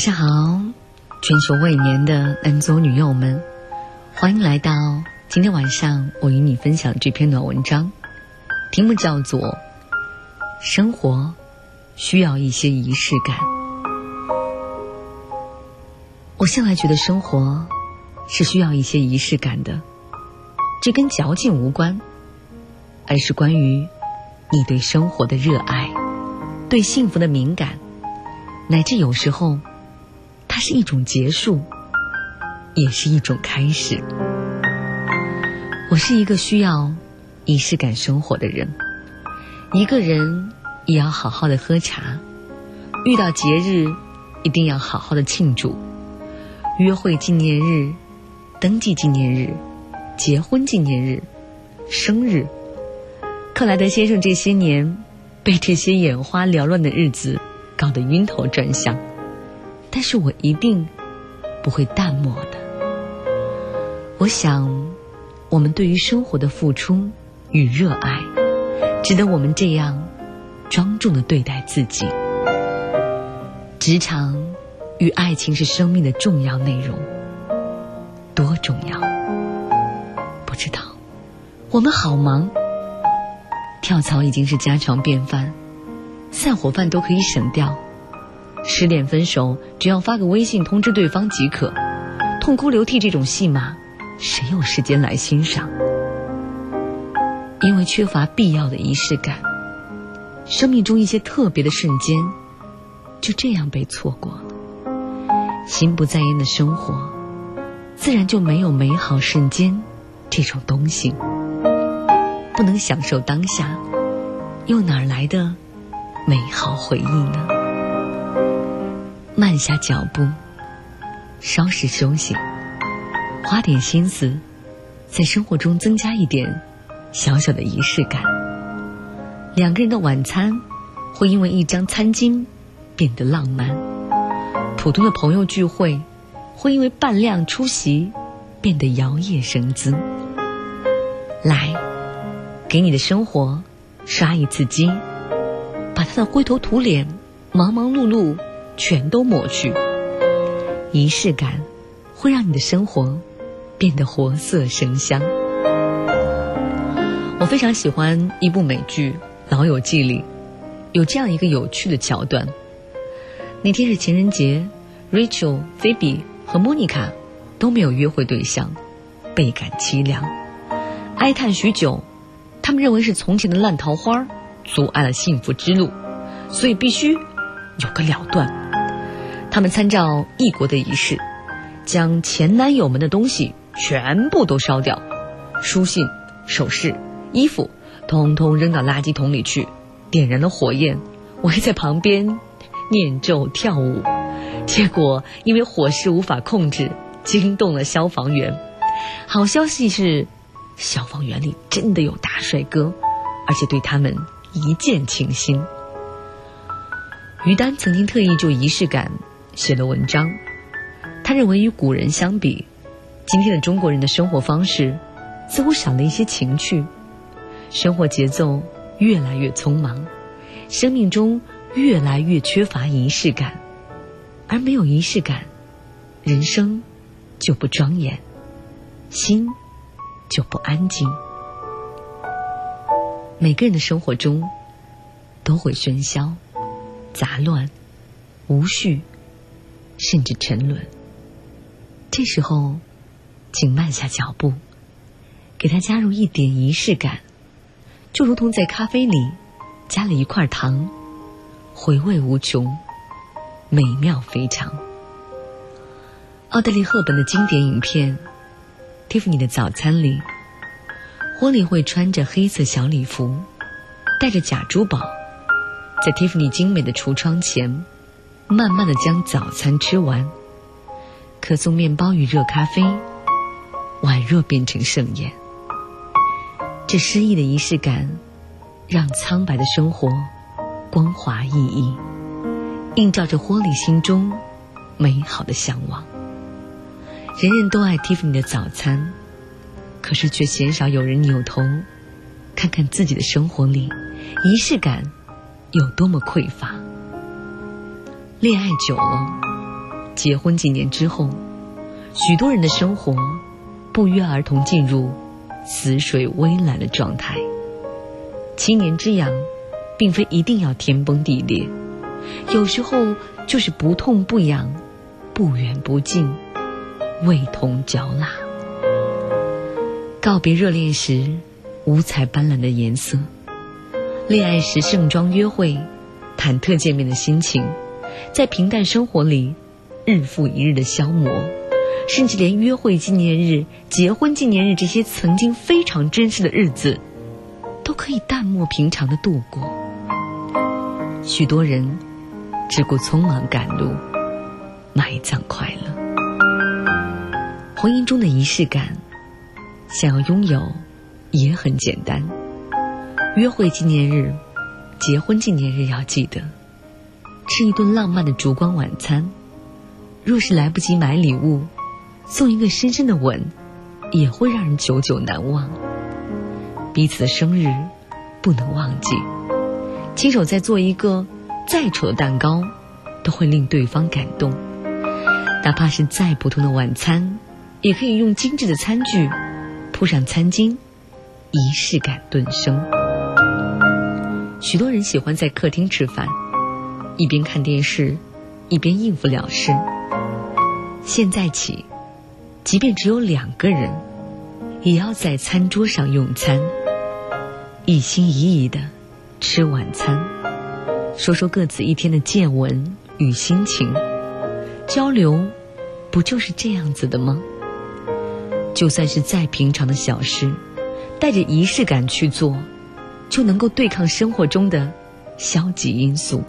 上好，全球未眠的男左女右们，欢迎来到今天晚上我与你分享这篇短文章，题目叫做生活需要一些仪式感。我向来觉得生活是需要一些仪式感的，这跟矫情无关，而是关于你对生活的热爱，对幸福的敏感，乃至有时候它是一种结束，也是一种开始。我是一个需要仪式感生活的人，一个人也要好好的喝茶，遇到节日一定要好好的庆祝，约会纪念日、登记纪念日、结婚纪念日、生日。克莱德先生这些年被这些眼花缭乱的日子搞得晕头转向，但是我一定不会淡漠的。我想我们对于生活的付出与热爱，值得我们这样庄重地对待自己。职场与爱情是生命的重要内容，多重要不知道。我们好忙，跳槽已经是家常便饭，散伙饭都可以省掉，失恋分手只要发个微信通知对方即可，痛哭流涕这种戏码谁有时间来欣赏？因为缺乏必要的仪式感，生命中一些特别的瞬间就这样被错过了。心不在焉的生活，自然就没有美好瞬间这种东西。不能享受当下，又哪来的美好回忆呢？慢下脚步，稍事休息，花点心思，在生活中增加一点小小的仪式感。两个人的晚餐会因为一张餐巾变得浪漫，普通的朋友聚会会因为扮靓出席变得摇曳生姿。来，给你的生活刷一次机，把它的灰头土脸、忙忙碌碌全都抹去。仪式感会让你的生活变得活色生香。我非常喜欢一部美剧《老友记》里有这样一个有趣的桥段。那天是情人节， Rachel、 菲比和莫妮卡都没有约会对象，倍感凄凉，哀叹许久。他们认为是从前的烂桃花阻碍了幸福之路，所以必须有个了断。他们参照异国的仪式，将前男友们的东西全部都烧掉，书信、首饰、衣服通通扔到垃圾桶里去，点燃了火焰，围在旁边念咒跳舞。结果因为火势无法控制，惊动了消防员。好消息是消防员里真的有大帅哥，而且对他们一见倾心。于丹曾经特意就仪式感写了文章，他认为与古人相比，今天的中国人的生活方式似乎少了一些情趣，生活节奏越来越匆忙，生命中越来越缺乏仪式感，而没有仪式感，人生就不庄严，心就不安静。每个人的生活中都会喧嚣、杂乱、无序，甚至沉沦。这时候请慢下脚步，给它加入一点仪式感，就如同在咖啡里加了一块糖，回味无穷，美妙非常。奥黛丽·赫本的经典影片蒂芙尼的早餐里，霍利会穿着黑色小礼服，带着假珠宝，在蒂芙尼精美的橱窗前慢慢地将早餐吃完，可颂面包与热咖啡，宛若变成盛宴。这诗意的仪式感让苍白的生活光滑熠熠，映照着霍利心中美好的向往。人人都爱蒂芙尼的早餐，可是却鲜少有人扭头看看自己的生活里仪式感有多么匮乏。恋爱久了， 结婚几年之后，许多人的生活不约而同进入死水微澜的状态。7年之痒并非一定要天崩地裂，有时候就是不痛不痒，不远不近，味同嚼蜡。告别热恋时五彩斑斓的颜色，恋爱时盛装约会，忐忑见面的心情，在平淡生活里日复一日的消磨，甚至连约会纪念日、结婚纪念日这些曾经非常珍视的日子都可以淡漠平常的度过。许多人只顾匆忙赶路，埋葬快乐。婚姻中的仪式感想要拥有也很简单，约会纪念日、结婚纪念日要记得吃一顿浪漫的烛光晚餐，若是来不及买礼物，送一个深深的吻也会让人久久难忘。彼此的生日不能忘记，亲手再做一个再丑的蛋糕都会令对方感动。哪怕是再普通的晚餐，也可以用精致的餐具铺上餐巾，仪式感顿生。许多人喜欢在客厅吃饭，一边看电视一边应付了事。现在起，即便只有2个人，也要在餐桌上用餐，一心一意地吃晚餐，说说各自一天的见闻与心情。交流不就是这样子的吗？就算是再平常的小事，带着仪式感去做，就能够对抗生活中的消极因素。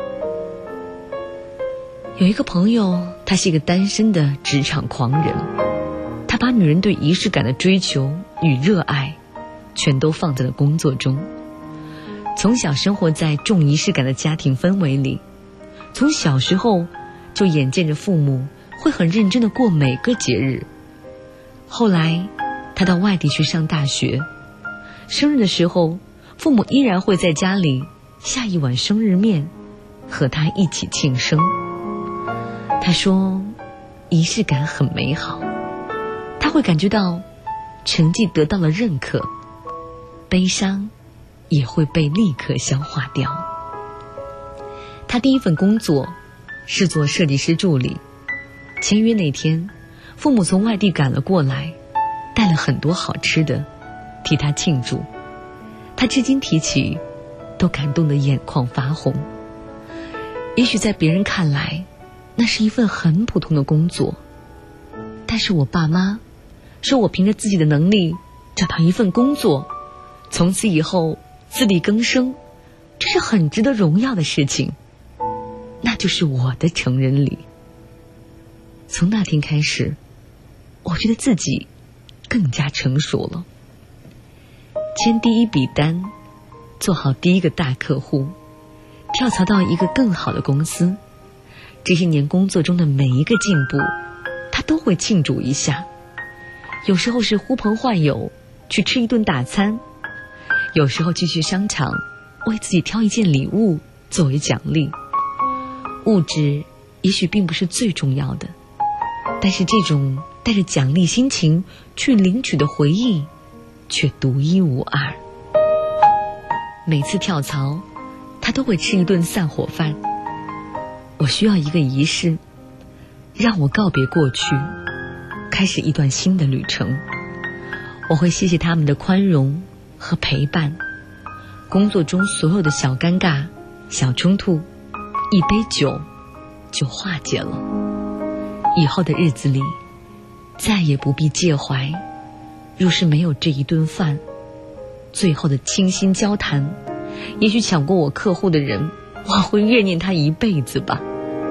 有一个朋友，他是一个单身的职场狂人，他把女人对仪式感的追求与热爱全都放在了工作中。从小生活在重仪式感的家庭氛围里，从小时候就眼见着父母会很认真地过每个节日。后来他到外地去上大学，生日的时候父母依然会在家里下一碗生日面和他一起庆生。他说仪式感很美好，他会感觉到成绩得到了认可，悲伤也会被立刻消化掉。他第一份工作是做设计师助理，签约那天父母从外地赶了过来，带了很多好吃的替他庆祝。他至今提起都感动得眼眶发红。也许在别人看来那是一份很普通的工作，但是我爸妈说我凭着自己的能力找到一份工作，从此以后自力更生，这是很值得荣耀的事情，那就是我的成人礼。从那天开始，我觉得自己更加成熟了。签第一笔单，做好第一个大客户，跳槽到一个更好的公司，这些年工作中的每一个进步，他都会庆祝一下。有时候是呼朋唤友去吃一顿大餐，有时候去商场为自己挑一件礼物作为奖励。物质也许并不是最重要的，但是这种带着奖励心情去领取的回忆却独一无二。每次跳槽他都会吃一顿散伙饭。我需要一个仪式，让我告别过去，开始一段新的旅程。我会谢谢他们的宽容和陪伴，工作中所有的小尴尬、小冲突，一杯酒就化解了。以后的日子里再也不必介怀，若是没有这一顿饭，最后的倾心交谈，也许抢过我客户的人，我会怨念他一辈子吧。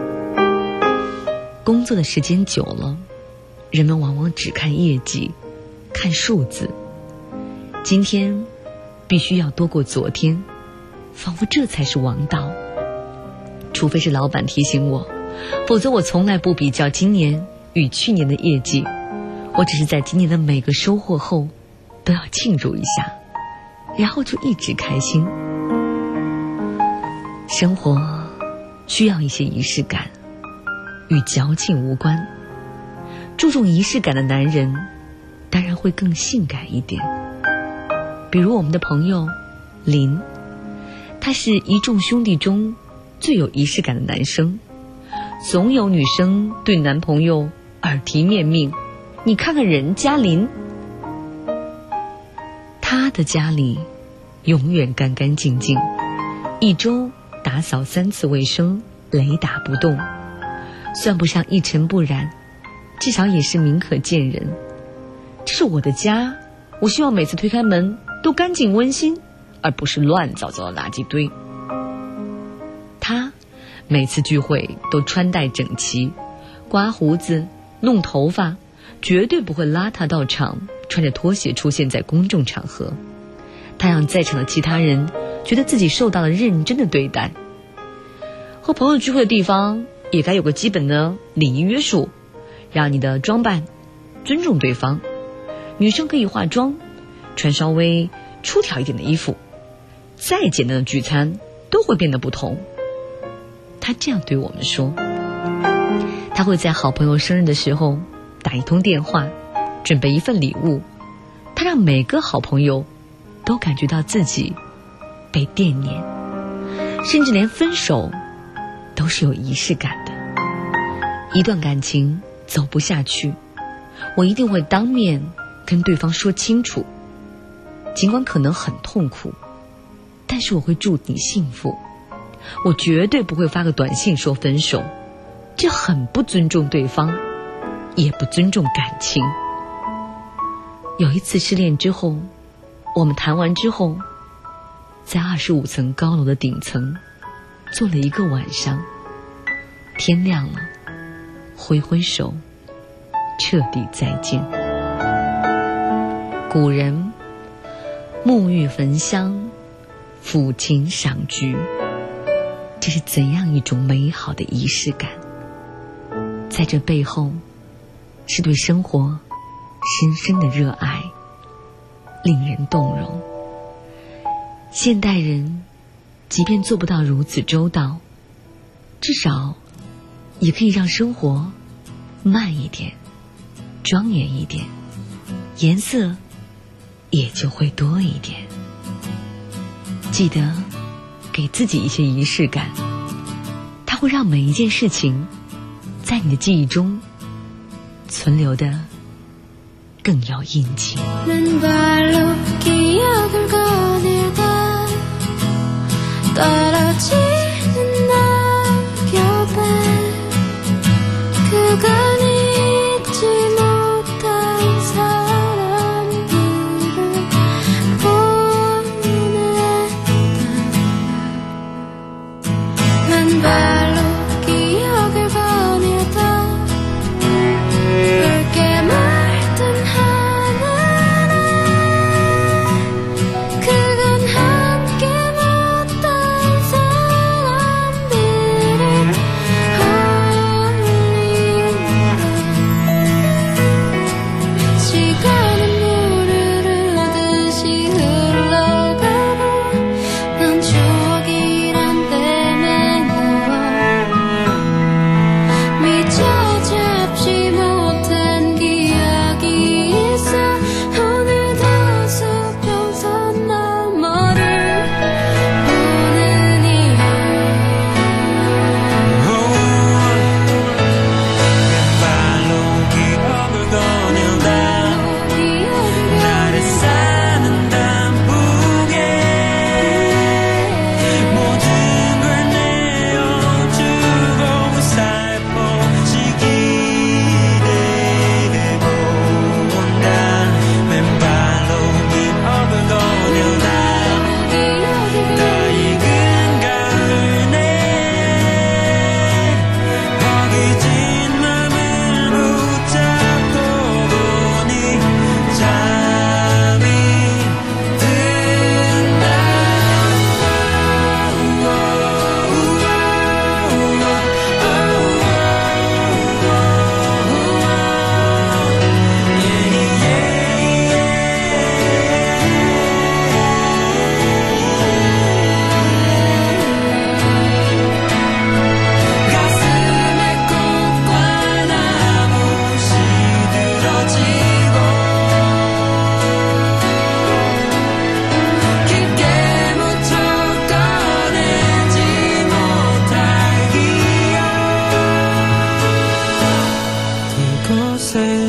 工作的时间久了，人们往往只看业绩，看数字。今天必须要多过昨天，仿佛这才是王道。除非是老板提醒我，否则我从来不比较今年与去年的业绩。我只是在今年的每个收获后都要庆祝一下，然后就一直开心。生活需要一些仪式感， 与矫情无关。注重仪式感的男人当然会更性感一点。比如我们的朋友林，他是一众兄弟中最有仪式感的男生，总有女生对男朋友耳提面命，你看看人家林，他的家里永远干干净净，一周打扫3次卫生，雷打不动，算不上一尘不染，至少也是明可见人。这是我的家，我希望每次推开门都干净温馨，而不是乱糟糟的垃圾堆。他每次聚会都穿戴整齐，刮胡子弄头发，绝对不会邋遢到场，穿着拖鞋出现在公众场合。他让在场的其他人觉得自己受到了认真的对待。和朋友聚会的地方也该有个基本的礼仪约束，让你的装扮尊重对方。女生可以化妆，穿稍微出挑一点的衣服，再简单的聚餐都会变得不同。他这样对我们说。他会在好朋友生日的时候打一通电话，准备一份礼物。他让每个好朋友都感觉到自己被惦念，甚至连分手都是有仪式感的。一段感情走不下去，我一定会当面跟对方说清楚，尽管可能很痛苦，但是我会祝你幸福。我绝对不会发个短信说分手，这很不尊重对方，也不尊重感情。有一次失恋之后，我们谈完之后，在25层高楼的顶层坐了一个晚上，天亮了，挥挥手，彻底再见。古人沐浴焚香，抚琴赏菊，这是怎样一种美好的仪式感。在这背后是对生活深深的热爱，令人动容。现代人即便做不到如此周到，至少也可以让生活慢一点，庄严一点，颜色也就会多一点。记得给自己一些仪式感，它会让每一件事情在你的记忆中存留的更有印记。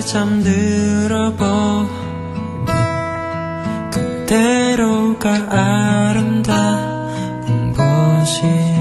잠들어 버린 그대로가 아름다운 것이